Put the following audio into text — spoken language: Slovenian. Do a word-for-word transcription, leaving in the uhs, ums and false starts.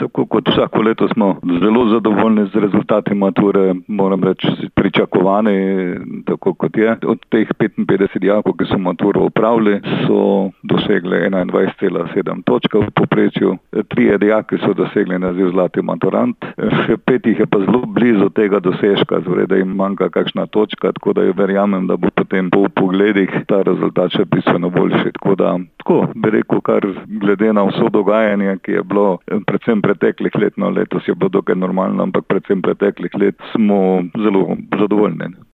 Tako kot vsako leto smo zelo zadovoljni z rezultati mature, moram reči pričakovani, tako kot je. Od teh petinpetdeset dijakov, ki so maturo opravili, so dosegli enaindvajset cela sedem točke v povprečju. Trije dijaki so dosegli naziv zlati maturant, še pet jih je pa zelo blizu tega dosežka, torej da jim manjka kakšna točka, tako da verjamem, da bo potem po pogledih ta rezultat še bistveno boljši. Tako da, tako bi rekel, kar glede na vso dogajanje, ki je bilo predvsem preteklih let, no letos je bilo dokaj normalno, ampak predvsem preteklih let smo zelo zadovoljni.